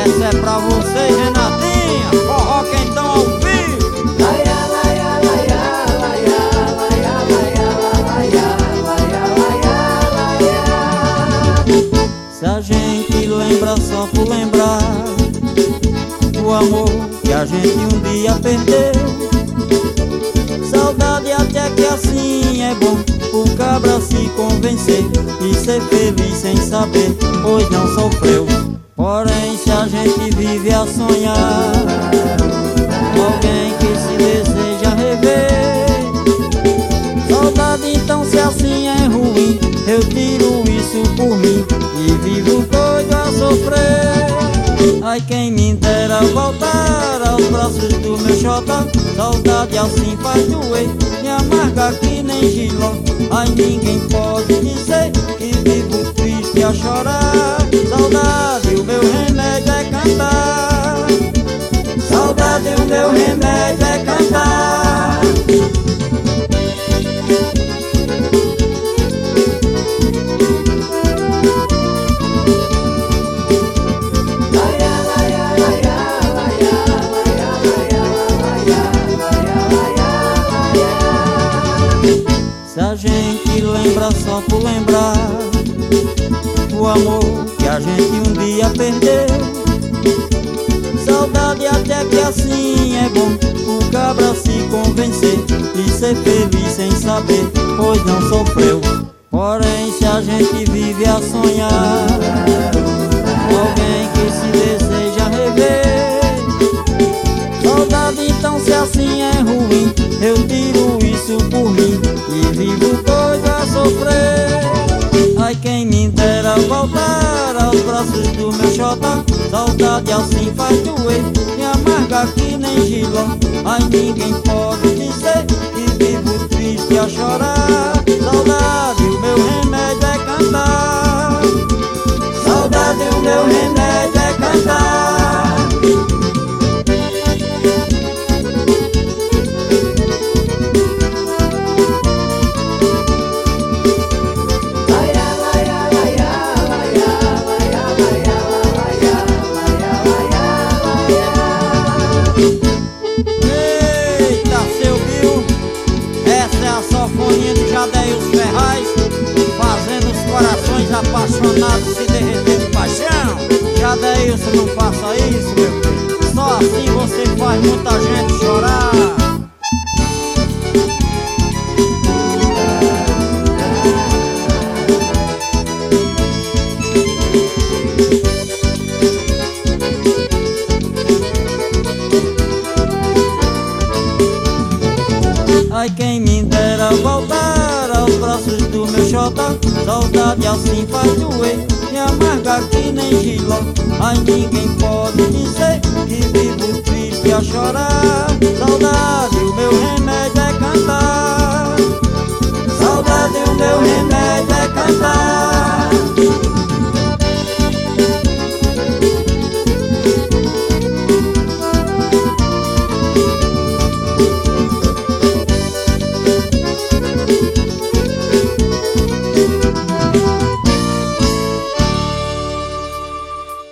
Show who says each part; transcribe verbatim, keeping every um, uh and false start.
Speaker 1: Essa é pra você, Renatinha, forró quentão ao vivo.
Speaker 2: Laia, laia, laia, laia, laia, laia, laia, laia, laia, laia.
Speaker 1: Se a gente lembra só por lembrar do amor que a gente um dia perdeu, saudade até que assim é bom o cabra se convencer e ser feliz sem saber, pois não sofreu. Porém, se a gente vive a sonhar alguém que se deseja rever, saudade então se assim é ruim, eu tiro isso por mim e vivo doido a sofrer. Ai, quem me dera voltar aos braços do meu xota, saudade assim faz doer, me amarga que nem giló. Ai, ninguém pode dizer que vivo triste a chorar. Saudade, o meu remédio é cantar. Saudade, o meu remédio é cantar. Se a gente lembra só por lembrar o amor que a gente um dia perdeu, saudade até que assim é bom o cabra se convencer e ser feliz sem saber, pois não sofreu. Porém, se a gente vive a sonhar alguém que se deseja rever, saudade então se assim é ruim, eu tiro isso por mim e vivo doido a sofrer. Ai, quem me dera voltar aos braços do meu xota, saudade assim faz doer, me amarga que nem giló. Ai, ninguém pode dizer que vivo triste a chorar. Saudade, o meu remédio é cantar. Saudade, o meu remédio é cantar. Eita, seu Bill, essa é a sanfoninha de Jadeus Ferraz, fazendo os corações apaixonados se derreter de paixão. Jadeus, não faça isso, meu filho, só assim você faz muita gente chorar. Ai, quem me dera voltar aos braços do meu xota, saudade assim faz doer, me amarga que nem giló. Ai, ninguém pode dizer que vivo triste a chorar. Saudade, o meu remédio é cantar. Saudade, o meu remédio é cantar.